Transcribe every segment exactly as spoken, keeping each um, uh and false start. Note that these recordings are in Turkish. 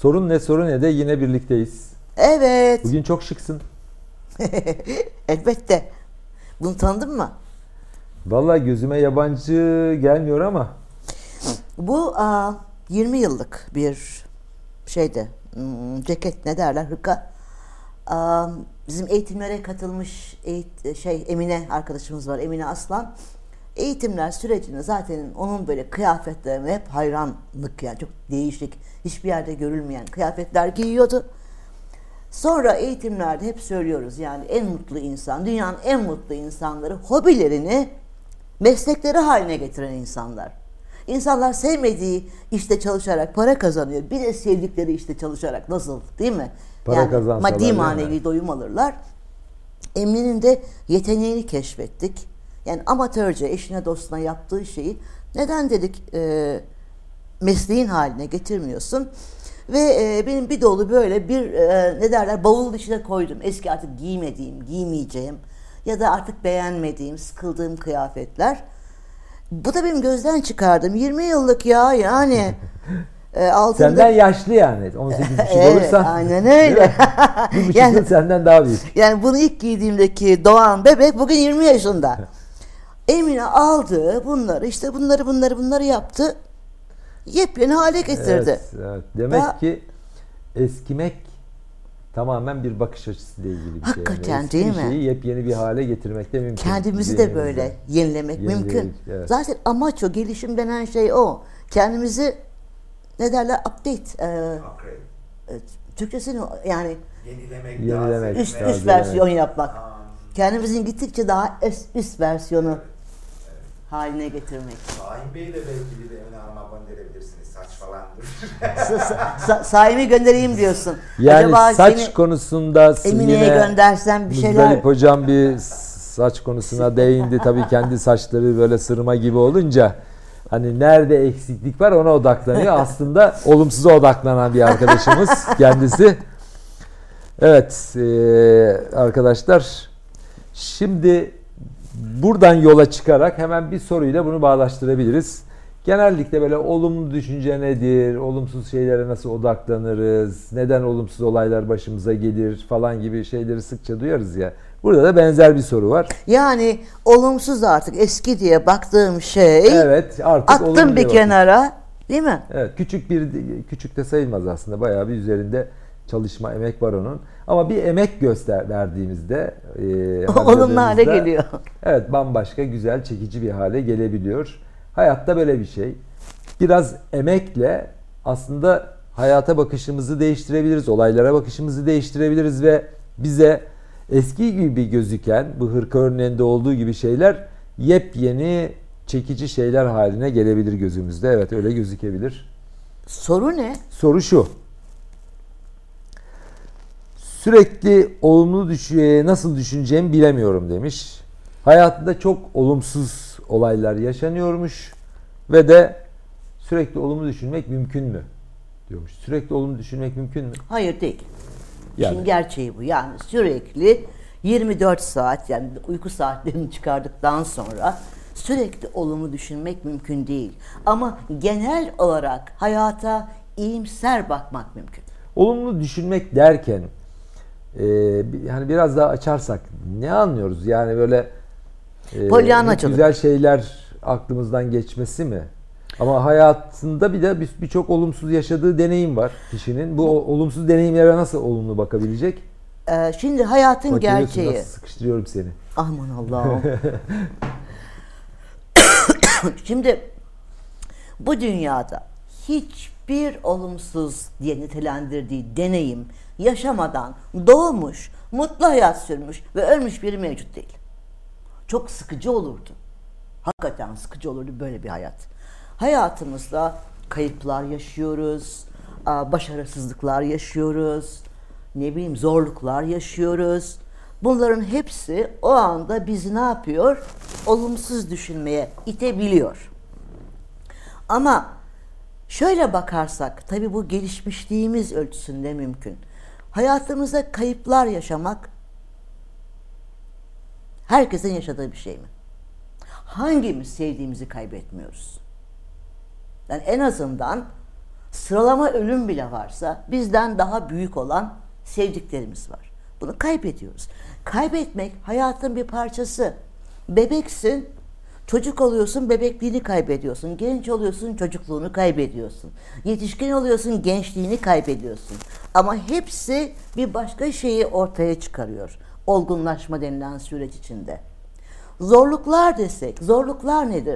Sorun ne sorun ne de yine birlikteyiz. Evet. Bugün çok şıksın. Elbette. Bunu tanıdın mı? Vallahi gözüme yabancı gelmiyor ama. Bu a, yirmi yıllık bir şeydi. Hmm, ceket ne derler? Hırka. A, bizim eğitimlere katılmış eğit, şey Emine arkadaşımız var. Emine Aslan. Eğitimler sürecinde zaten onun böyle kıyafetlerine hep hayranlık, yani çok değişik, hiçbir yerde görülmeyen kıyafetler giyiyordu. Sonra eğitimlerde hep söylüyoruz, yani en mutlu insan, dünyanın en mutlu insanları hobilerini meslekleri haline getiren insanlar. İnsanlar sevmediği işte çalışarak para kazanıyor. Bir de sevdikleri işte çalışarak, nasıl, değil mi? Para yani kazansalar, maddi manevi doyum alırlar. Emine'nin de yeteneğini keşfettik. Yani amatörce eşine dostuna yaptığı şeyi neden dedik e, mesleğin haline getirmiyorsun? Ve e, benim bir dolu böyle bir e, ne derler bavulun içine koydum. Eski artık giymediğim, giymeyeceğim ya da artık beğenmediğim, sıkıldığım kıyafetler. Bu da benim gözden çıkardım. yirmi yıllık ya yani. E, altında... Senden yaşlı yani. on sekiz buçuk evet, olursa. aynen öyle. Bir buçuk yani, yıl senden daha büyük. Yani bunu ilk giydiğimdeki doğan bebek bugün yirmi yaşında. Emine aldı bunları, işte bunları bunları bunları yaptı. Yepyeni hale getirdi. Evet, evet. Demek Daha, ki eskimek tamamen bir bakış açısıyla ilgili bir hakikaten şey. Yani eski değil bir mi? şeyi yepyeni bir hale getirmek de mümkün. Kendimizi de böyle yenilemek Yenilemek, mümkün. evet. Zaten amaç o, gelişim denen şey o. Kendimizi ne derler update. E, e, Türkçesini yani yenilemek, yenilemek üst, daha üst versiyon evet. yapmak. Aa. Kendimizin gittikçe daha üst, üst versiyonu evet. Evet. haline getirmek. Saim Bey'i de belki bir de Emine Hanım'a gönderebilirsiniz. Saç falandır. Sa- sa- Saim'i göndereyim diyorsun. Yani Acaba saç seni konusunda Emine'ye yine göndersem bir şeyler. Muzdalip hocam bir saç konusuna değindi. Tabii kendi saçları böyle sırma gibi olunca hani nerede eksiklik var ona odaklanıyor. Aslında olumsuza odaklanan bir arkadaşımız kendisi. Evet e, arkadaşlar, şimdi buradan yola çıkarak hemen bir soruyla bunu bağdaştırabiliriz. Genellikle böyle olumlu düşünce nedir, olumsuz şeylere nasıl odaklanırız, neden olumsuz olaylar başımıza gelir falan gibi şeyleri sıkça duyarız ya. Burada da benzer bir soru var. Yani olumsuz artık eski diye baktığım şey Evet, artık attım bir kenara, değil mi? Evet, küçük bir küçük de sayılmaz aslında, bayağı bir üzerinde çalışma, emek var onun. Ama bir emek göster verdiğimizde e, olumlu hale geliyor. Evet, bambaşka, güzel, çekici bir hale gelebiliyor. Hayatta böyle bir şey. Biraz emekle aslında hayata bakışımızı değiştirebiliriz, olaylara bakışımızı değiştirebiliriz ve bize eski gibi gözüken bu hırka örneğinde olduğu gibi şeyler yepyeni, çekici şeyler haline gelebilir gözümüzde. Evet, öyle gözükebilir. Soru ne? Soru şu. Sürekli olumlu düşüyor, nasıl düşüneceğimi bilemiyorum demiş. Hayatında çok olumsuz olaylar yaşanıyormuş ve de sürekli olumlu düşünmek mümkün mü diyormuş. Sürekli olumlu düşünmek mümkün mü? Hayır, değil. Yani. Şimdi gerçeği bu. Yani sürekli yirmi dört saat, yani uyku saatlerini çıkardıktan sonra sürekli olumlu düşünmek mümkün değil. Ama genel olarak hayata iyimser bakmak mümkün. Olumlu düşünmek derken e, hani biraz daha açarsak ne anlıyoruz? Yani böyle e, güzel şeyler aklımızdan geçmesi mi? Ama hayatında bir de birçok olumsuz yaşadığı deneyim var kişinin. Bu olumsuz deneyimlere nasıl olumlu bakabilecek? Ee, şimdi hayatın Bak, gerçeği. nasıl sıkıştırıyorum seni. Aman Allah'ım. Şimdi bu dünyada hiçbir olumsuz diye nitelendirdiği deneyim yaşamadan doğmuş, mutlu hayat sürmüş ve ölmüş biri mevcut değil. Çok sıkıcı olurdu. Hakikaten sıkıcı olurdu böyle bir hayat. Hayatımızda kayıplar yaşıyoruz, başarısızlıklar yaşıyoruz, ne bileyim zorluklar yaşıyoruz. Bunların hepsi o anda bizi ne yapıyor? Olumsuz düşünmeye itebiliyor. Ama şöyle bakarsak, tabii bu gelişmişliğimiz ölçüsünde mümkün. Hayatımızda kayıplar yaşamak herkesin yaşadığı bir şey mi? Hangimiz sevdiğimizi kaybetmiyoruz? Yani en azından Sıralama ölüm bile varsa bizden daha büyük olan sevdiklerimiz var. Bunu kaybediyoruz. Kaybetmek hayatın bir parçası. Bebeksin, çocuk oluyorsun, bebekliğini kaybediyorsun. Genç oluyorsun, çocukluğunu kaybediyorsun. Yetişkin oluyorsun, gençliğini kaybediyorsun. Ama hepsi bir başka şeyi ortaya çıkarıyor. Olgunlaşma denilen süreç içinde. Zorluklar desek, zorluklar nedir?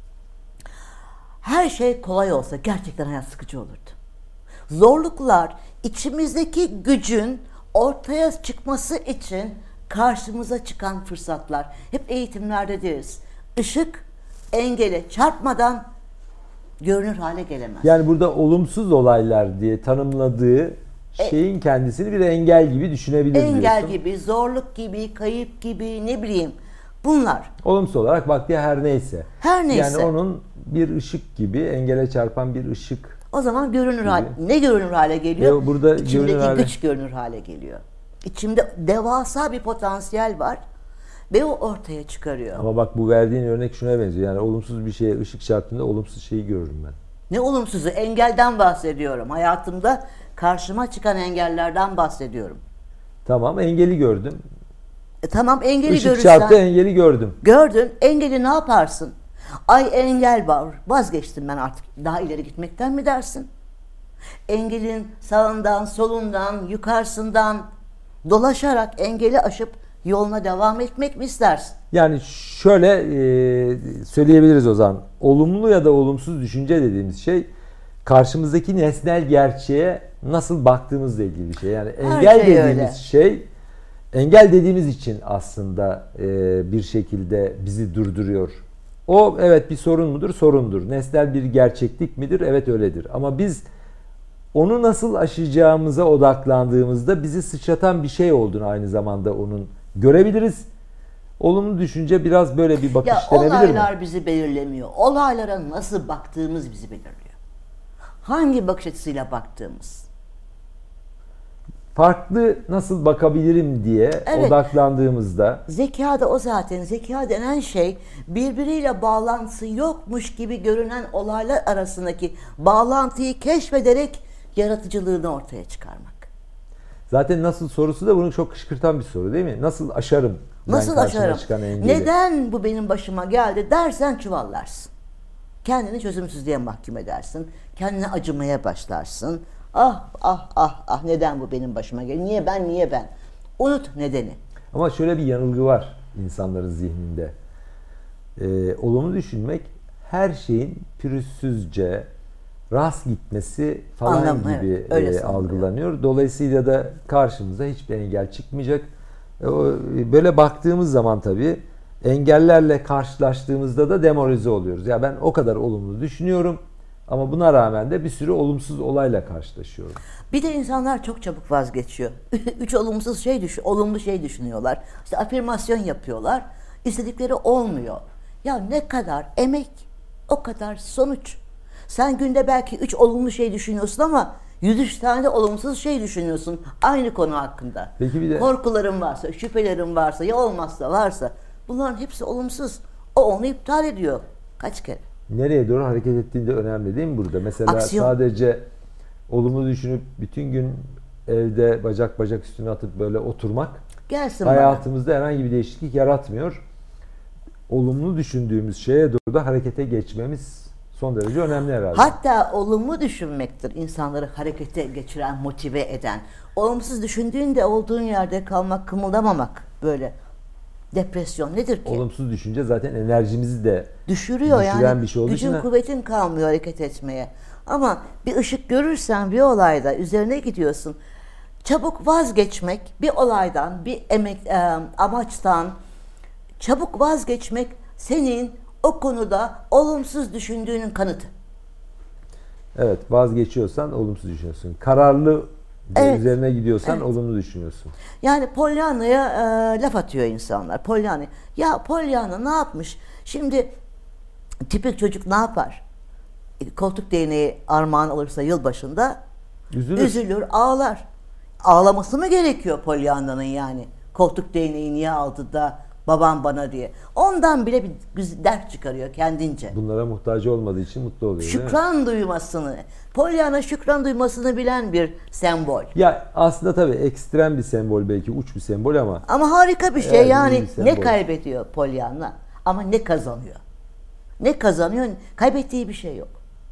Her şey kolay olsa gerçekten hayat sıkıcı olurdu. Zorluklar içimizdeki gücün ortaya çıkması için karşımıza çıkan fırsatlar. Hep eğitimlerde deriz. Işık engele çarpmadan görünür hale gelemez. Yani burada olumsuz olaylar diye tanımladığı şeyin kendisini bir engel gibi düşünebilir Engel diyorsun. gibi, zorluk gibi, kayıp gibi, ne bileyim. Bunlar. Olumsuz olarak baktığı her neyse. Her neyse. Yani onun bir ışık gibi, engele çarpan bir ışık. O zaman görünür hale, ne görünür hale geliyor? Ve burada İçimdeki görünür hale- güç görünür hale geliyor. İçimde devasa bir potansiyel var ve o ortaya çıkarıyor. Ama bak bu verdiğin örnek şuna benziyor. Yani olumsuz bir şeye ışık çarptığında olumsuz şeyi görürüm ben. Ne olumsuzu? Engelden bahsediyorum. Hayatımda karşıma çıkan engellerden bahsediyorum. Tamam, engeli gördüm. E tamam, engeli Işık görürsen. çarptı, engeli gördüm. Gördün, engeli ne yaparsın? Ay engel var, vazgeçtim ben artık, daha ileri gitmekten mi dersin? Engelin sağından, solundan, yukarısından dolaşarak engeli aşıp yoluna devam etmek mi istersin? Yani şöyle e, söyleyebiliriz o zaman. Olumlu ya da olumsuz düşünce dediğimiz şey karşımızdaki nesnel gerçeğe nasıl baktığımızla ilgili bir şey. Yani engel şey dediğimiz öyle. şey, engel dediğimiz için aslında e, bir şekilde bizi durduruyor. O evet bir sorun mudur? Sorundur. Nesnel bir gerçeklik midir? Evet öyledir. Ama biz onu nasıl aşacağımıza odaklandığımızda bizi sıçratan bir şey olduğunu aynı zamanda onun görebiliriz. Olumlu düşünce biraz böyle bir bakış Ya denebilir olaylar mi? bizi belirlemiyor. Olaylara nasıl baktığımız bizi belirliyor. Hangi bakış açısıyla baktığımız. Farklı nasıl bakabilirim diye Evet. odaklandığımızda Zeka da o zaten. Zeka denen şey birbiriyle bağlantısı yokmuş gibi görünen olaylar arasındaki bağlantıyı keşfederek yaratıcılığını ortaya çıkarmak. zaten nasıl sorusu da bunu çok kışkırtan bir soru değil mi? Nasıl aşarım ben Nasıl karşıma aşarım? çıkan engeli? Neden bu benim başıma geldi dersen çuvallarsın. Kendini çözümsüzlüğe mahkum edersin. Kendine acımaya başlarsın. Ah ah ah ah neden bu benim başıma geldi? Niye ben niye ben? Unut nedeni. Ama şöyle bir yanılgı var insanların zihninde. Ee, olumlu düşünmek her şeyin pürüzsüzce rast gitmesi falan Anlamı, gibi evet, öyle e, sanılıyor. algılanıyor. Dolayısıyla da karşımıza hiçbir engel çıkmayacak. E, o, böyle baktığımız zaman tabii engellerle karşılaştığımızda da demoralize oluyoruz. Ya ben o kadar olumlu düşünüyorum ama buna rağmen de bir sürü olumsuz olayla karşılaşıyorum. Bir de insanlar çok çabuk vazgeçiyor. Üç olumsuz şey düşün, olumlu şey düşünüyorlar. İşte afirmasyon yapıyorlar. İstedikleri olmuyor. Ya ne kadar emek, o kadar sonuç. Sen günde belki üç olumlu şey düşünüyorsun ama yüz üç tane de olumsuz şey düşünüyorsun aynı konu hakkında. Peki bir de- Korkuların varsa, şüphelerin varsa, ya olmazsa varsa bunların hepsi olumsuz. O onu iptal ediyor. Kaç kere? Nereye doğru hareket ettiğinde önemli değil mi burada? Mesela Aksiyon. sadece olumlu düşünüp bütün gün evde bacak bacak üstüne atıp böyle oturmak Gelsin bana. hayatımızda herhangi bir değişiklik yaratmıyor. Olumlu düşündüğümüz şeye doğru da harekete geçmemiz son derece önemli herhalde. Hatta olumlu düşünmektir insanları harekete geçiren, motive eden. Olumsuz düşündüğünde olduğun yerde kalmak, kımıldamamak böyle. Depresyon nedir ki? Olumsuz düşünce zaten enerjimizi de Düşürüyor düşüren yani. bir şey olduğu Gücün için- kuvvetin kalmıyor hareket etmeye. Ama bir ışık görürsen bir olayda üzerine gidiyorsun. Çabuk vazgeçmek bir olaydan, bir emek, e, amaçtan çabuk vazgeçmek senin o konuda olumsuz düşündüğünün kanıtı. evet vazgeçiyorsan olumsuz düşünüyorsun. Kararlı Evet. üzerine gidiyorsan Evet. olumlu düşünüyorsun. Yani Pollyanna'ya e, laf atıyor insanlar. Pollyanna. Ya Pollyanna ne yapmış? Şimdi tipik çocuk ne yapar? E, Koltuk değneği armağan alırsa yılbaşında Üzülür. üzülür, ağlar. Ağlaması mı gerekiyor Pollyanna'nın yani? Koltuk değneği niye aldı da babam bana diye. Ondan bile bir güzel ders çıkarıyor kendince. Bunlara muhtaç olmadığı için mutlu oluyor, değil mi? Şükran duymasını, Pollyanna şükran duymasını bilen bir sembol. Ya aslında tabii ekstrem bir sembol, belki uç bir sembol ama Ama harika bir şey. Evet, iyi Yani bir sembol. ne kaybediyor Pollyanna ama ne kazanıyor? Ne kazanıyor? Kaybettiği bir şey yok.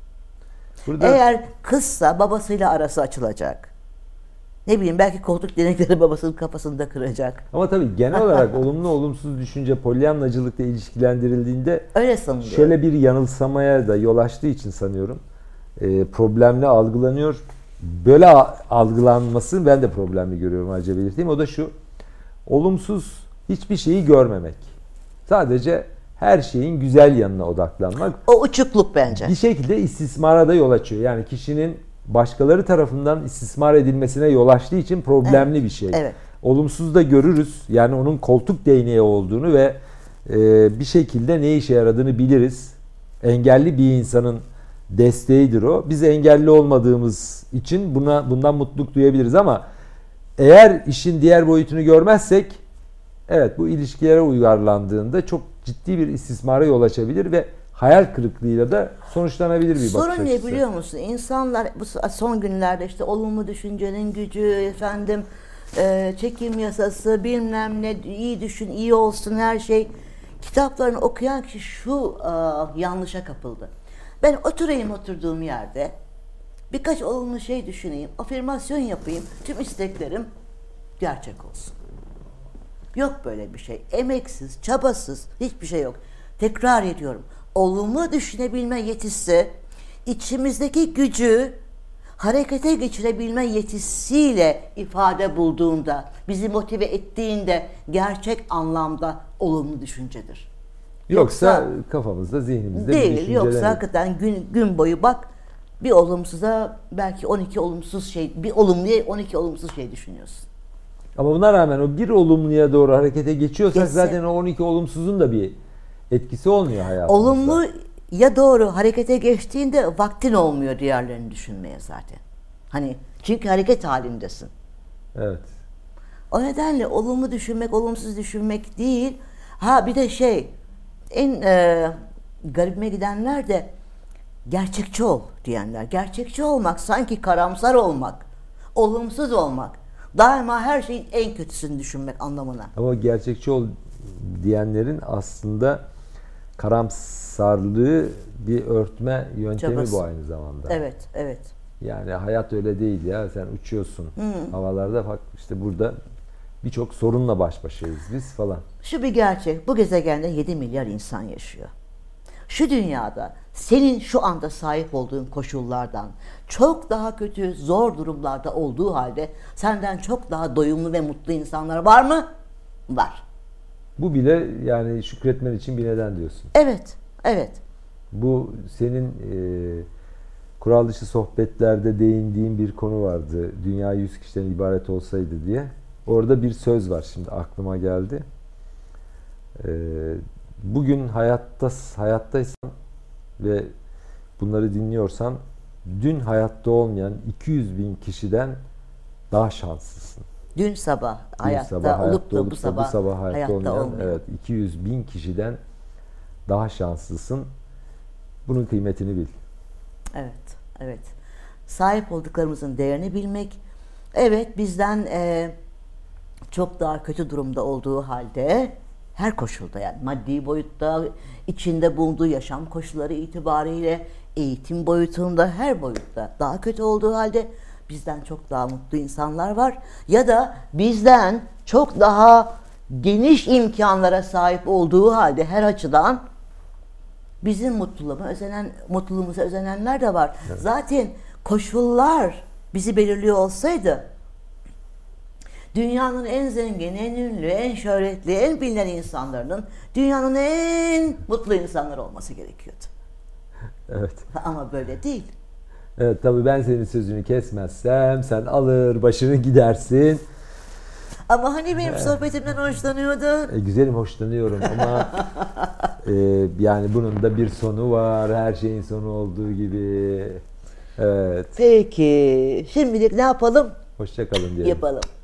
burada Eğer kızsa babasıyla arası açılacak. Ne bileyim, belki koltuk denekleri babasının kafasında kıracak. ama tabii genel olarak olumlu olumsuz düşünce Pollyannacılıkla ilişkilendirildiğinde Öyle sanılıyor. şöyle bir yanılsamaya da yol açtığı için sanıyorum e, problemli algılanıyor. Böyle a- algılanmasını ben de problemli görüyorum, ayrıca belirteyim. O da şu: olumsuz hiçbir şeyi görmemek. Sadece her şeyin güzel yanına odaklanmak. O uçukluk bence. Bir şekilde istismara da yol açıyor. Yani kişinin başkaları tarafından istismar edilmesine yol açtığı için problemli Evet, bir şey. evet. Olumsuz da görürüz. Yani onun koltuk değneği olduğunu ve e, bir şekilde ne işe yaradığını biliriz. Engelli bir insanın desteğidir o. Biz engelli olmadığımız için buna bundan mutluluk duyabiliriz ama eğer işin diğer boyutunu görmezsek, evet, bu ilişkilere uyarlandığında çok ciddi bir istismara yol açabilir ve hayal kırıklığıyla da sonuçlanabilir bir bakış Sorun ne açısı. biliyor musun? İnsanlar bu son günlerde işte olumlu düşüncenin gücü, efendim e, çekim yasası, bilmem ne, iyi düşün, iyi olsun her şey. Kitaplarını okuyan kişi şu e, yanlışa kapıldı. Ben oturayım oturduğum yerde, birkaç olumlu şey düşüneyim, afirmasyon yapayım, tüm isteklerim gerçek olsun. Yok böyle bir şey. Emeksiz, çabasız hiçbir şey yok. Tekrar ediyorum. Olumlu düşünebilme yetisi, içimizdeki gücü harekete geçirebilme yetisiyle ifade bulduğunda, bizi motive ettiğinde gerçek anlamda olumlu düşüncedir. Yoksa, Yoksa kafamızda, zihnimizde bir değil. düşünceler. Yoksa hakikaten gün, gün boyu bak, bir olumsuza belki on iki olumsuz şey, bir olumluya on iki olumsuz şey düşünüyorsun. Ama buna rağmen o bir olumluya doğru harekete geçiyorsak Geçse- zaten o on iki olumsuzun da bir etkisi olmuyor hayatımızda. Olumlu ya doğru harekete geçtiğinde vaktin olmuyor diğerlerini düşünmeye zaten. Hani çünkü hareket halindesin. Evet. O nedenle olumlu düşünmek, olumsuz düşünmek değil. Ha bir de şey, en e, garibime gidenler de gerçekçi ol diyenler. Gerçekçi olmak sanki karamsar olmak, olumsuz olmak. Daima her şeyin en kötüsünü düşünmek anlamına. Ama gerçekçi ol diyenlerin aslında karamsarlığı bir örtme yöntemi Çabası. bu aynı zamanda. Evet, evet. Yani hayat öyle değil ya. Sen uçuyorsun havalarda, bak işte burada birçok sorunla baş başayız biz falan. Şu bir gerçek, bu gezegende yedi milyar insan yaşıyor. Şu dünyada senin şu anda sahip olduğun koşullardan çok daha kötü, zor durumlarda olduğu halde senden çok daha doyumlu ve mutlu insanlar var mı? Var. Bu bile yani şükretmen için bir neden diyorsun. Evet, evet. Bu senin e, kural dışı sohbetlerde değindiğin bir konu vardı. Dünya yüz kişiden ibaret olsaydı diye. Orada bir söz var, şimdi aklıma geldi. E, bugün hayatta hayattaysan ve bunları dinliyorsan, dün hayatta olmayan iki yüz bin kişiden daha şanslısın. Dün sabah Dün hayatta sabah olup da olup bu sabah, bu sabah hayatta, hayatta olmayan, olmuyor. evet, iki yüz bin kişiden daha şanslısın. Bunun kıymetini bil. Evet, evet. Sahip olduklarımızın değerini bilmek, evet bizden e, çok daha kötü durumda olduğu halde her koşulda, yani maddi boyutta, içinde bulunduğu yaşam koşulları itibariyle, eğitim boyutunda, her boyutta daha kötü olduğu halde bizden çok daha mutlu insanlar var. Ya da bizden çok daha geniş imkanlara sahip olduğu halde her açıdan bizim mutluluğumuza özenen, mutluluğumuza özenenler de var. Evet. Zaten koşullar bizi belirliyor olsaydı dünyanın en zengin, en ünlü, en şöhretli, en bilinen insanların dünyanın en mutlu insanları olması gerekiyordu. Evet. Ama böyle değil. Evet, tabii ben senin sözünü kesmezsem sen alır başını gidersin. Ama hani benim sohbetimden hoşlanıyordun. E, güzelim, hoşlanıyorum ama e, yani bunun da bir sonu var. Her şeyin sonu olduğu gibi. Evet. Peki. Şimdilik ne yapalım? Hoşça kalın diyelim. Yapalım.